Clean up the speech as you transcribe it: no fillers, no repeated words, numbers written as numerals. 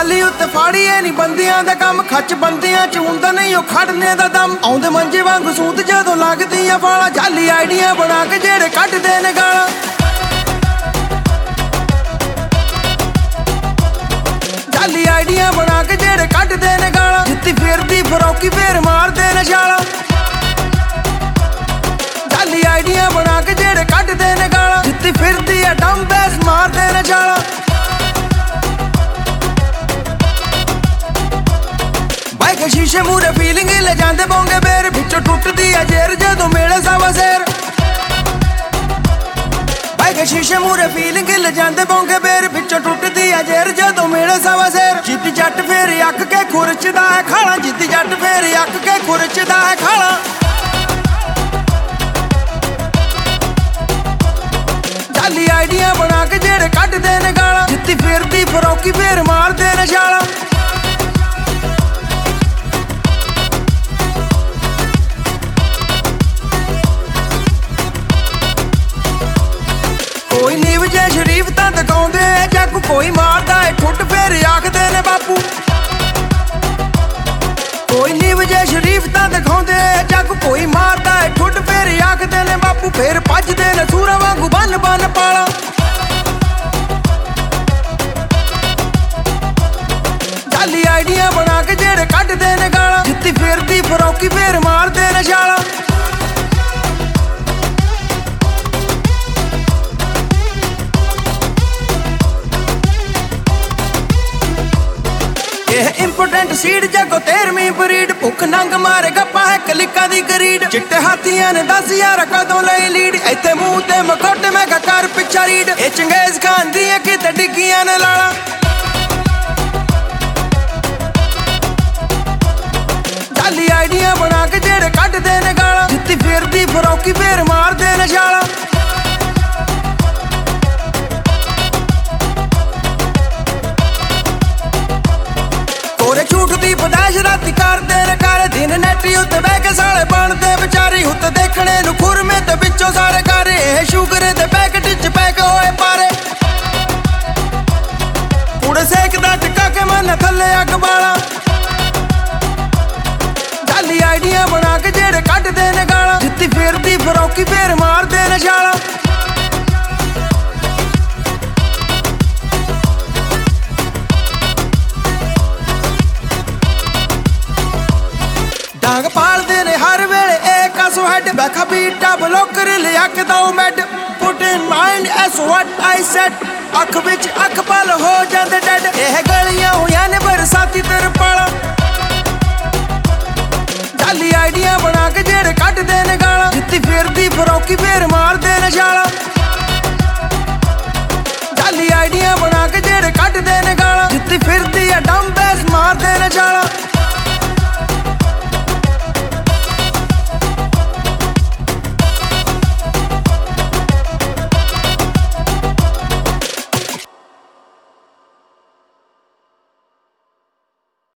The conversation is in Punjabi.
ਟਰਾਲੀ ਉੱਤੇ ਫਾੜੀਏ ਨੀ ਬੰਦਿਆਂ ਦਾ ਕੰਮ ਖੱਚ ਬੰਦਿਆਂ ਚ ਹੁੰਦਾ ਨਹੀਂ ਉਹ ਖੜਨੇ ਦਾ ਦਮ ਆਉਂਦੇ ਮੰਜੇ ਵਾਂਗੂ ਸੂਤ ਜਦੋਂ ਲੱਗਦੀਆਂ ਵਾਲਾ ਜਾਲੀ ਆਈਡੀਆਂ ਬਣਾ ਕੇ ਜਿਹੜੇ ਕੱਢਦੇ ਨੇ ਗਾਲਾਂ ਜਾਲੀ ਆਈਡੀਆਂ ਬਣਾ ਕੇ ਜਿਹੜੇ ਕੱਢਦੇ ਨੇ ਗਾਲਾਂ ਜਿੱਤੀ ਫਿਰਦੀ ਫਰੋਕੀ ਫੇਰ ਮਾਰਦੇ ਨੇ ਛਾਲਾਂ ਜਾਲੀ ਆਈਡੀਆਂ ਬਣਾ ਕੇ ਜਿਹੜੇ ਕੱਢਦੇ ਨੇ ਗਾਲਾਂ ਜਿੱਤੀ ਫਿਰਦੀ ਆ ਡੰਮ ਬੈਸ ਮਾਰਦੇ ਨੇ ਛਾਲਾਂ ਬਾਈਕ ਸ਼ੀਸ਼ੇ ਮੂਰੇ ਫੀਲਿੰਗ ਲੈ ਜਾਂਦੇ ਬੋਂਗੇ ਬੇਰ ਵਿੱਚੋਂ ਟੁੱਟਦੀ ਆ ਜੇਰ ਜਦੋਂ ਮੇਲੇ ਸਾਵਾ ਸੇਰ ਬਾਈਕ ਸ਼ੀਸ਼ੇ ਮੂਰੇ ਫੀਲਿੰਗ ਲੈ ਜਾਂਦੇ ਬੋਂਗੇ ਬੇਰ ਵਿੱਚੋਂ ਟੁੱਟਦੀ ਆ ਜੇਰ ਜਦੋਂ ਮੇਲੇ ਸਾਵਾ ਸੇਰ ਜਿੱਤੀ ਜੱਟ ਫੇਰ ਅੱਕ ਕੇ ਖੁਰਚਦਾ ਹੈ ਖਾਲਾਂ ਜਿੱਤੀ ਜੱਟ ਫੇਰ ਅੱਕ ਕੇ ਖੁਰਚਦਾ ਹੈ ਖਾਲਾਂ ਜਾਲੀ ਆਈਡੀਆਂ ਬਣਾ ਕੇ ਜਿਹੜੇ ਕੱਢਦੇ ਨੇ ਗਾਲਾਂ ਜਿੱਤੀ ਫਿਰਦੀ ਫਰੋਕੀ ਫੇਰ ਮਾਰਦੇ ਨੇ ਛਾਲਾਂ ਕੋਈ ਨੀਵ ਜੇ ਸ਼ਰੀਫ ਤਾਂ ਦਿਖਾਉਂਦੇ ਜੱਗ ਕੋਈ ਮਾਰਦਾ ਏ ਠੁੱਟ ਫੇਰ ਆਖਦੇ ਨੇ ਬਾਪੂ ਕੋਈ ਨੀਵ ਜੇ ਸ਼ਰੀਫ ਤਾਂ ਦਿਖਾਉਂਦੇ ਜੱਗ ਕੋਈ ਮਾਰਦਾ ਏ ਠੁੱਟ ਫੇਰ ਆਖਦੇ ਨੇ ਬਾਪੂ ਫੇਰ ਭੱਜਦੇ ਨੇ ਸੂਰਾਂ ਵਾਂਗੂ ਬੰਨ ਬੰਨ ਪਾਲਾ ਜਾਲੀ ਆਈਡੀਆਂ ਬਣਾ ਕੇ ਜਿਹੜੇ ਕੱਢਦੇ ਨੇ ਗਾਲਾਂ ਜਿੱਤੀ ਫਿਰਦੀ ਫਰੋਕੀ ਫੇਰ ਮਾਰਦੇ ਨੇ ਛਾਲਾਂ ਇਹ ਇੰਪੋਰਟੈਂਟ ਸੀਡ ਜਗੋ 13ਵੀਂ ਬਰੀਡ ਭੁੱਖ ਨੰਗ ਮਾਰੇ ਗੱਪਾ ਹੈ ਕਲਿੱਕਾਂ ਦੀ ਗਰੀਡ ਚਿੱਟੇ ਹਾਥੀਆਂ ਨੇ 10,000 ਕਦੋਂ ਲਈ ਲੀਡ ਇੱਥੇ ਮੂੰਹ ਤੇ ਮਖੋਟੇ ਮੈਂ ਕਰ ਪਿੱਛਾ ਰੀਡ ਇਹ ਚੰਗੇਜ਼ ਖਾਨ ਦੀਆਂ ਕਿਤੇ ਡਿੱਗੀਆਂ ਨੇ ਲਾਲਾ ਜਾਲੀ ਆਈਡੀਆਂ ਬਣਾ ਕੇ ਜਿਹੜੇ ਕੱਢਦੇ ਨੇ ਗਾਲਾਂ ਜਿੱਤੀ ਫਿਰਦੀ ਫਰੋਕੀ ਫੇਰ ਮਾਰਦੇ ਨੇ ਛਾਲਾਂ ਕੋਰੇ ਝੂਠ ਦੀ ਪਦਾਸ਼ ਰਾਤੀ ਕਰਦੇ ਨੇ ਕਾਰੇ ਦਿਨ ਨੈਟੀ ਉੱਤੇ ਬਹਿ ਕੇ ਸਾਲੇ ਬਣਦੇ ਵਿਚਾਰੀ ਉੱਤੇ ਦੇਖਣੇ ਨੂੰ ਖੁਰਮੇ ਤੇ ਵਿੱਚੋਂ ਸਾਰੇ ਕਾਰੇ ਇਹ ਸ਼ੂਗਰ ਦੇ ਪੈਕਟ ਚ ਪੈਕ ਹੋਏ ਪਾਰੇ ਕੂੜੇ ਸੇਕਦਾ ਟਿਕਾ ਕੇ ਮਨ ਥੱਲੇ ਅੱਗ ਬਾਲਾ ਜਾਲੀ ਆਈਡੀਆਂ ਬਣਾ ਕੇ ਜਿਹੜੇ ਕੱਢਦੇ ਨੇ ਗਾਲਾਂ ਜਿੱਤੀ ਫਿਰਦੀ ਫਰੋਕੀ ਫੇਰ ਮਾਰਦੇ ਨੇ ਛਾਲਾਂ ਡਾਂਗ ਪਾਲਦੇ ਨੇ ਹਰ ਵੇਲੇ ਇਹ ਕਸੋ ਹੈਡ ਬੈਖਾ ਬੀਟਾ ਬਲੋਕਰ ਲਿਆ ਕੇ ਦੋ ਮੈਡ put in mind as what I said ਅੱਖ ਵਿੱਚ ਅੱਖ ਪਲ ਹੋ ਜਾਂਦੇ ਡੈਡ ਇਹ ਗਲੀਆਂ ਹੋਈਆਂ ਨੇ ਬਰਸਾਤੀ ਤਰਪਾਲਾਂ ਜਾਲੀ ਆਈਡੀਆਂ ਬਣਾ ਕੇ ਜਿਹੜੇ ਕੱਢਦੇ ਨੇ ਗਾਲਾਂ ਜਿੱਤੀ ਫਿਰਦੀ ਫਰੋਕੀ ਫੇਰ ਮਾਰਦੇ ਨੇ ਛਾਲਾਂ ਜਾਲੀ ਆਈਡੀਆਂ ਬਣਾ ਕੇ ਜਿਹੜੇ ਕੱਢਦੇ ਨੇ ਗਾਲਾਂ ਜਿੱਤੀ ਫਿਰਦੀ ਆ ਡੰਮ ਬੈਸ ਮਾਰਦੇ ਨੇ ਛਾਲਾਂ